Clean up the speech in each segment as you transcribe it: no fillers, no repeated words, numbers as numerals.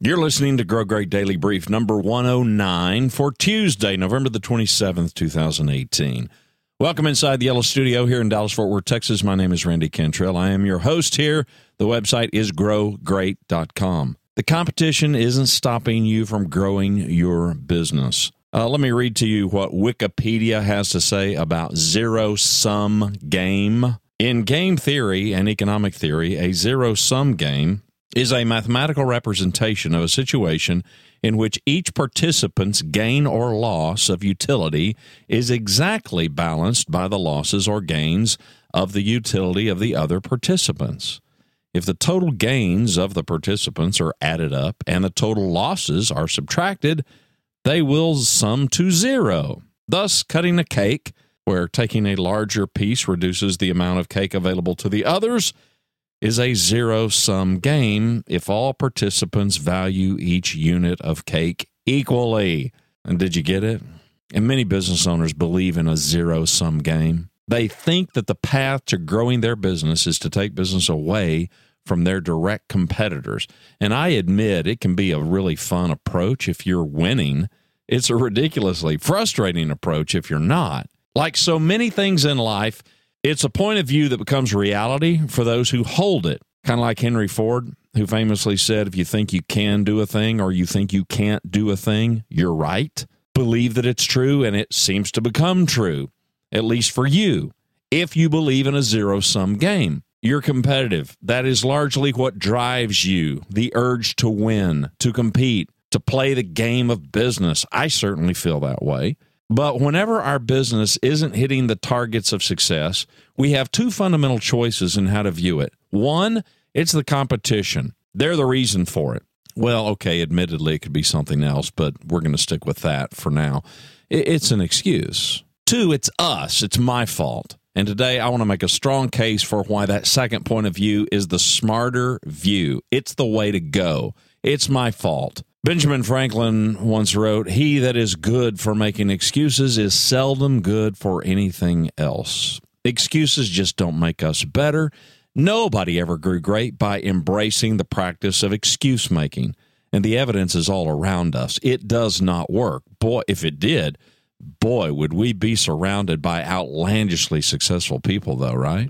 You're listening to Grow Great Daily Brief number 109 for Tuesday, November the 27th, 2018. Welcome inside the Yellow Studio here in Dallas-Fort Worth, Texas. My name is Randy Cantrell. I am your host here. The website is growgreat.com. The competition isn't stopping you from growing your business. Let me read to you what Wikipedia has to say about zero-sum game. In game theory and economic theory, a zero-sum game is a mathematical representation of a situation in which each participant's gain or loss of utility is exactly balanced by the losses or gains of the utility of the other participants. If the total gains of the participants are added up and the total losses are subtracted, they will sum to zero. Thus, cutting a cake, where taking a larger piece reduces the amount of cake available to the others, is a zero-sum game if all participants value each unit of cake equally. And did you get it? And many business owners believe in a zero-sum game. They think that the path to growing their business is to take business away from their direct competitors. And I admit it can be a really fun approach if you're winning. It's a ridiculously frustrating approach if you're not. Like so many things in life, it's a point of view that becomes reality for those who hold it. Kind of like Henry Ford, who famously said, if you think you can do a thing or you think you can't do a thing, you're right. Believe that it's true, and it seems to become true, at least for you, if you believe in a zero-sum game. You're competitive. That is largely what drives you, the urge to win, to compete, to play the game of business. I certainly feel that way. But whenever our business isn't hitting the targets of success, we have two fundamental choices in how to view it. One, it's the competition. They're the reason for it. Well, okay, admittedly, it could be something else, but we're going to stick with that for now. It's an excuse. Two, it's us. It's my fault. And today I want to make a strong case for why that second point of view is the smarter view. It's the way to go. It's my fault. Benjamin Franklin once wrote, "He that is good for making excuses is seldom good for anything else." Excuses just don't make us better. Nobody ever grew great by embracing the practice of excuse making, and the evidence is all around us. It does not work. Boy, if it did, would we be surrounded by outlandishly successful people, though, right?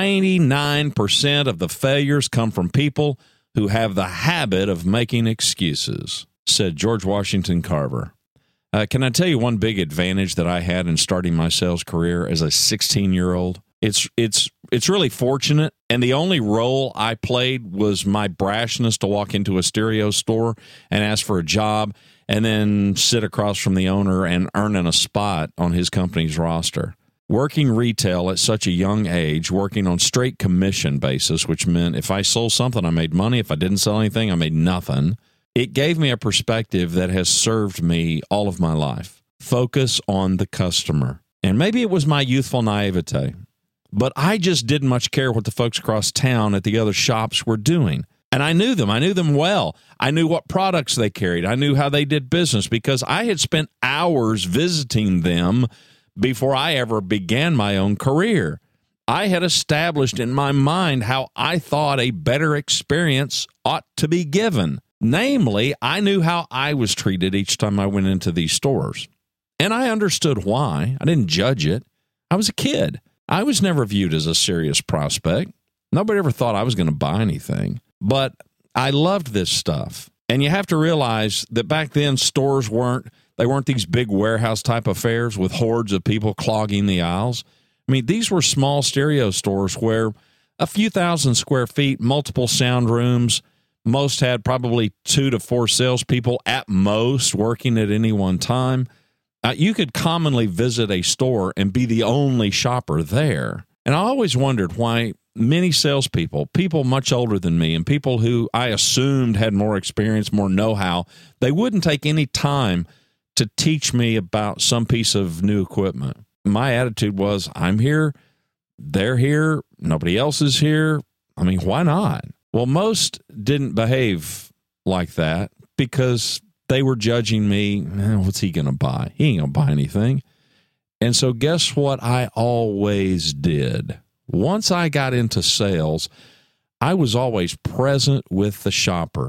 99% of the failures come from people who have the habit of making excuses, said George Washington Carver. Can I tell you one big advantage that I had in starting my sales career as a 16-year-old? It's really fortunate, and the only role I played was my brashness to walk into a stereo store and ask for a job and then sit across from the owner and earning a spot on his company's roster. Working retail at such a young age, working on straight commission basis, which meant if I sold something, I made money. If I didn't sell anything, I made nothing. It gave me a perspective that has served me all of my life. Focus on the customer. And maybe it was my youthful naivete, but I just didn't much care what the folks across town at the other shops were doing. And I knew them. I knew them well. I knew what products they carried. I knew how they did business because I had spent hours visiting them before I ever began my own career. I had established in my mind how I thought a better experience ought to be given. Namely, I knew how I was treated each time I went into these stores. And I understood why. I didn't judge it. I was a kid. I was never viewed as a serious prospect. Nobody ever thought I was going to buy anything. But I loved this stuff. And you have to realize that back then stores weren't these big warehouse type affairs with hordes of people clogging the aisles. I mean, these were small stereo stores where a few thousand square feet, multiple sound rooms, most had probably 2 to 4 salespeople at most working at any one time. You could commonly visit a store and be the only shopper there. And I always wondered why many salespeople, people much older than me, and people who I assumed had more experience, more know-how, they wouldn't take any time to teach me about some piece of new equipment. My attitude was, I'm here, they're here, nobody else is here. I mean, why not? Well, most didn't behave like that because they were judging me, what's he going to buy? He ain't going to buy anything. And so guess what I always did? Once I got into sales, I was always present with the shopper.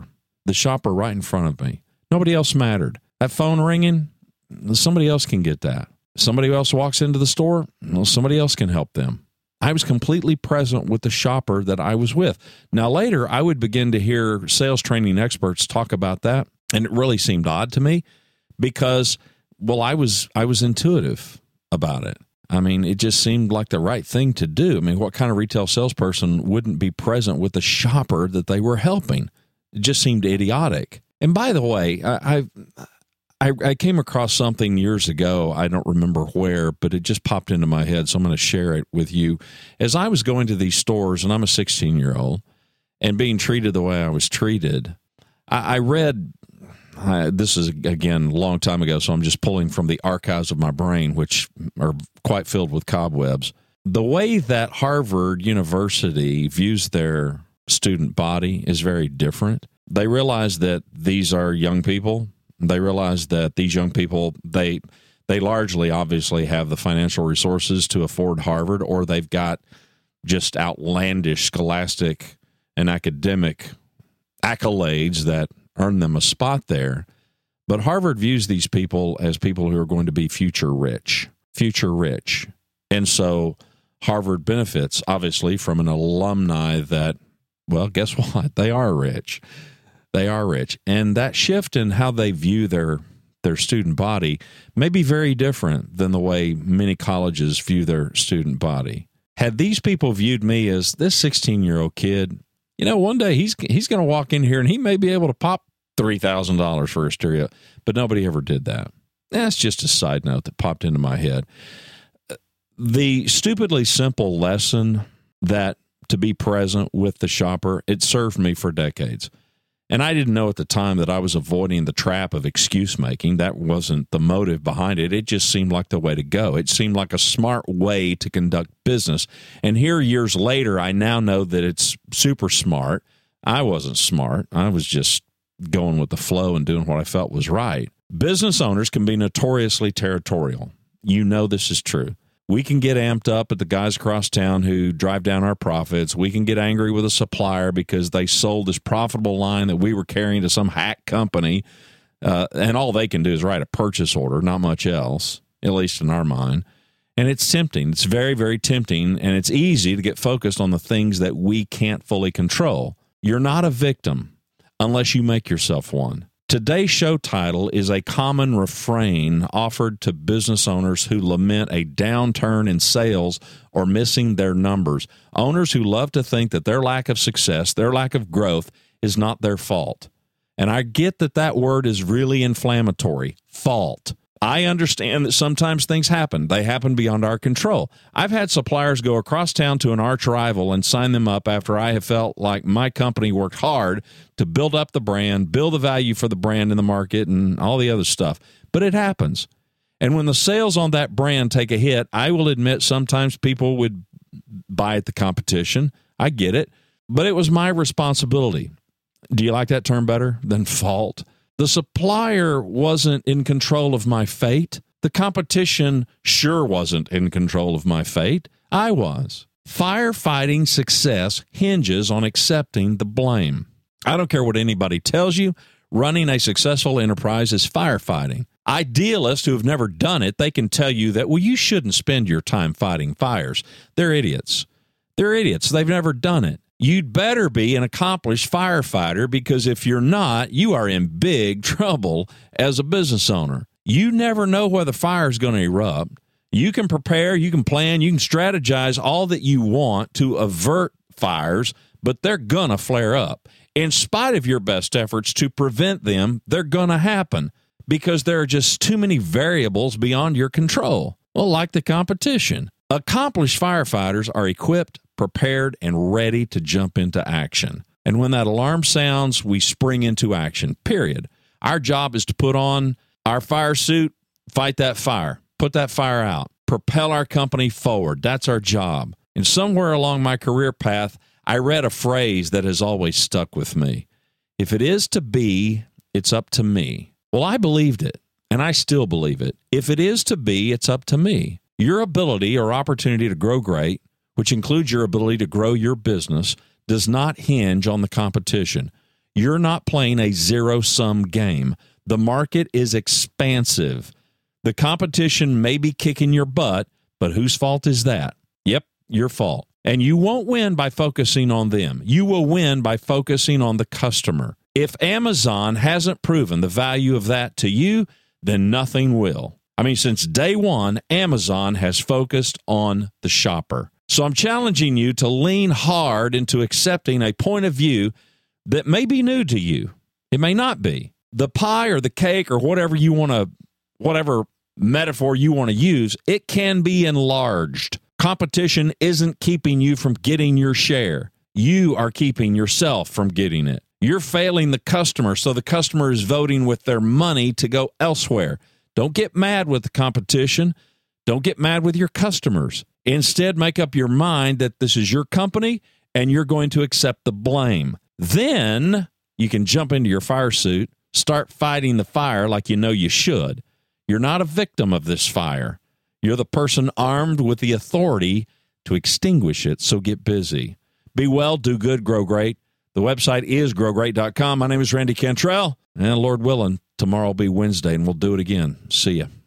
the shopper right in front of me. Nobody else mattered. That phone ringing, somebody else can get that. Somebody else walks into the store, well, somebody else can help them. I was completely present with the shopper that I was with. Now, later, I would begin to hear sales training experts talk about that, and it really seemed odd to me because, well, I was intuitive about it. I mean, it just seemed like the right thing to do. I mean, what kind of retail salesperson wouldn't be present with the shopper that they were helping? It just seemed idiotic. And by the way, I came across something years ago. I don't remember where, but it just popped into my head, so I'm going to share it with you. As I was going to these stores, and I'm a 16-year-old, and being treated the way I was treated, I read, this is, again, a long time ago, so I'm just pulling from the archives of my brain, which are quite filled with cobwebs. The way that Harvard University views their student body is very different. They realize that these are young people. They realize that these young people, they largely obviously have the financial resources to afford Harvard, or they've got just outlandish scholastic and academic accolades that earn them a spot there. But Harvard views these people as people who are going to be future rich. And so Harvard benefits, obviously, from an alumni that, well, guess what? They are rich. They are rich. And that shift in how they view their student body may be very different than the way many colleges view their student body. Had these people viewed me as this 16-year-old kid, one day he's going to walk in here and he may be able to pop $3,000 for a stereo, but nobody ever did that. That's just a side note that popped into my head. The stupidly simple lesson that to be present with the shopper, it served me for decades. And I didn't know at the time that I was avoiding the trap of excuse making. That wasn't the motive behind it. It just seemed like the way to go. It seemed like a smart way to conduct business. And here, years later, I now know that it's super smart. I wasn't smart. I was just going with the flow and doing what I felt was right. Business owners can be notoriously territorial. You know this is true. We can get amped up at the guys across town who drive down our profits. We can get angry with a supplier because they sold this profitable line that we were carrying to some hack company, and all they can do is write a purchase order, not much else, at least in our mind. And it's tempting. It's very, very tempting, and it's easy to get focused on the things that we can't fully control. You're not a victim unless you make yourself one. Today's show title is a common refrain offered to business owners who lament a downturn in sales or missing their numbers. Owners who love to think that their lack of success, their lack of growth, is not their fault. And I get that word is really inflammatory, fault. I understand that sometimes things happen. They happen beyond our control. I've had suppliers go across town to an arch rival and sign them up after I have felt like my company worked hard to build up the brand, build the value for the brand in the market, and all the other stuff. But it happens. And when the sales on that brand take a hit, I will admit sometimes people would buy at the competition. I get it. But it was my responsibility. Do you like that term better than fault? The supplier wasn't in control of my fate. The competition sure wasn't in control of my fate. I was. Firefighting success hinges on accepting the blame. I don't care what anybody tells you. Running a successful enterprise is firefighting. Idealists who have never done it, they can tell you that, well, you shouldn't spend your time fighting fires. They're idiots. They're idiots. They've never done it. You'd better be an accomplished firefighter, because if you're not, you are in big trouble as a business owner. You never know where the fire is going to erupt. You can prepare, you can plan, you can strategize all that you want to avert fires, but they're going to flare up. In spite of your best efforts to prevent them, they're going to happen because there are just too many variables beyond your control. Well, like the competition. Accomplished firefighters are equipped, prepared, and ready to jump into action. And when that alarm sounds, we spring into action, period. Our job is to put on our fire suit, fight that fire, put that fire out, propel our company forward. That's our job. And somewhere along my career path, I read a phrase that has always stuck with me. If it is to be, it's up to me. Well, I believed it, and I still believe it. If it is to be, it's up to me. Your ability or opportunity to grow great, which includes your ability to grow your business, does not hinge on the competition. You're not playing a zero-sum game. The market is expansive. The competition may be kicking your butt, but whose fault is that? Yep, your fault. And you won't win by focusing on them. You will win by focusing on the customer. If Amazon hasn't proven the value of that to you, then nothing will. I mean, since day one, Amazon has focused on the shopper. So I'm challenging you to lean hard into accepting a point of view that may be new to you. It may not be. The pie or the cake or whatever metaphor you want to use, it can be enlarged. Competition isn't keeping you from getting your share. You are keeping yourself from getting it. You're failing the customer, so the customer is voting with their money to go elsewhere. Don't get mad with the competition. Don't get mad with your customers. Instead, make up your mind that this is your company and you're going to accept the blame. Then you can jump into your fire suit, start fighting the fire like you know you should. You're not a victim of this fire. You're the person armed with the authority to extinguish it, so get busy. Be well, do good, grow great. The website is growgreat.com. My name is Randy Cantrell, and Lord willing, tomorrow will be Wednesday, and we'll do it again. See ya.